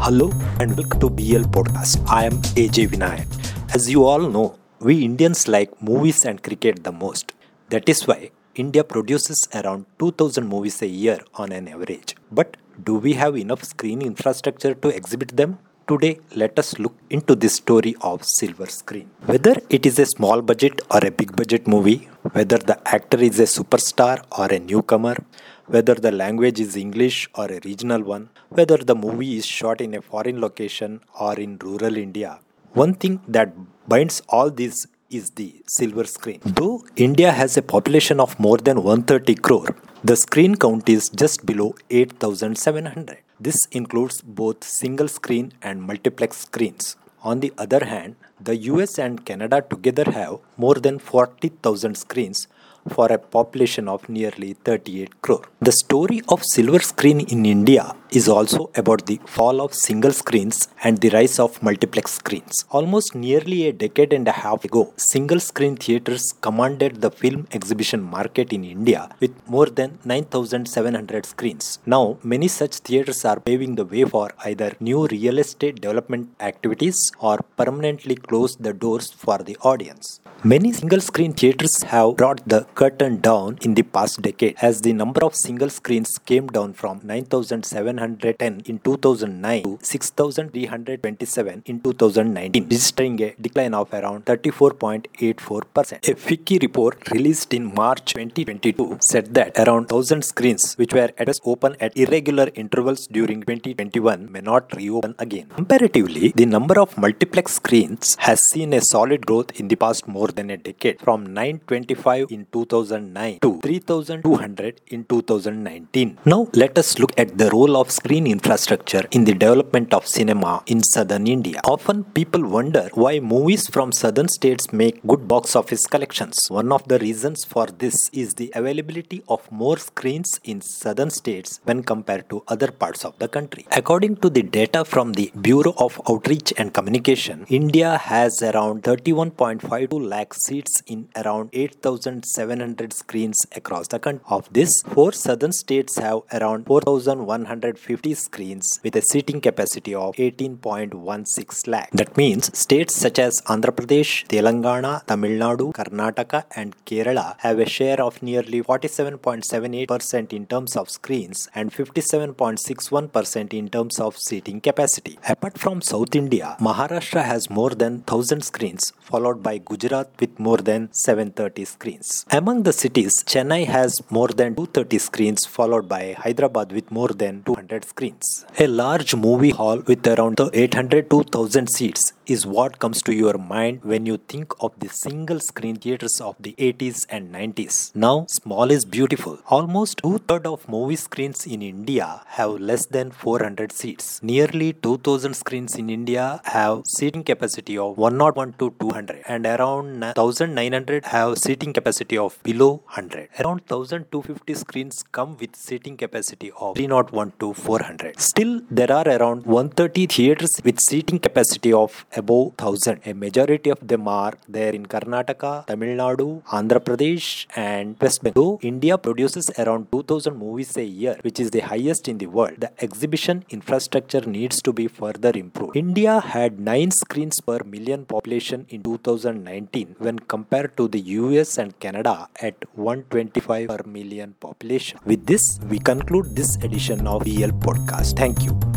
Hello and welcome to BL Podcast. I am AJ Vinayak. As you all know, we Indians like movies and cricket the most. That is why India produces around 2000 movies a year on an average. But do we have enough screen infrastructure to exhibit them? Today, let us look into this story of silver screen. Whether it is a small budget or a big budget movie, whether the actor is a superstar or a newcomer, whether the language is English or a regional one, whether the movie is shot in a foreign location or in rural India, one thing that binds all this is the silver screen. Though India has a population of more than 130 crore, the screen count is just below 8,700. This includes both single screen and multiplex screens. On the other hand, the US and Canada together have more than 40,000 screens for a population of nearly 38 crore. The story of silver screen in India is also about the fall of single screens and the rise of multiplex screens. Almost nearly a decade and a half ago, single screen theatres commanded the film exhibition market in India with more than 9,700 screens. Now, many such theatres are paving the way for either new real estate development activities or permanently close the doors for the audience. Many single screen theatres have brought the curtain down in the past decade as the number of single screens came down from 9,710 in 2009 to 6,327 in 2019, registering a decline of around 34.84%. A FICCI report released in March 2022 said that around 1,000 screens which were at best open at irregular intervals during 2021 may not reopen again. Comparatively, the number of multiplex screens has seen a solid growth in the past more than a decade, from 925 in 2009 to 3,200 in 2019. Now let us look at the role of screen infrastructure in the development of cinema in southern India. Often people wonder why movies from southern states make good box office collections. One of the reasons for this is the availability of more screens in southern states when compared to other parts of the country. According to the data from the Bureau of Outreach and Communication, India has around 31.52 lakh seats in around 8,700 screens across the country. Of this, 4 southern states have around 4,150 screens with a seating capacity of 18.16 lakh. That means states such as Andhra Pradesh, Telangana, Tamil Nadu, Karnataka and Kerala have a share of nearly 47.78% in terms of screens and 57.61% in terms of seating capacity. Apart from South India, Maharashtra has more than 1,000 screens, followed by Gujarat with more than 730 screens. Among the cities, Chennai has more than 230 screens, followed by Hyderabad with more than 200 screens. A large movie hall with around 800 to 1,000 seats is what comes to your mind when you think of the single screen theatres of the 80s and 90s. Now, small is beautiful. Almost 2/3 of movie screens in India have less than 400 seats. Nearly 2,000 screens in India have seating capacity of 101 to 200 and around 1,900 have seating capacity of below 100. Around 1,250 screens come with seating capacity of 301 to 400. Still, there are around 130 theatres with seating capacity of above 1,000. A majority of them are there in Karnataka, Tamil Nadu, Andhra Pradesh and West Bengal. Though India produces around 2,000 movies a year, which is the highest in the world, the exhibition infrastructure needs to be further improved. India had 9 screens per million population in 2019 when compared to the US and Canada at 125 per million population. With this, we conclude this edition of BL Podcast. Thank you.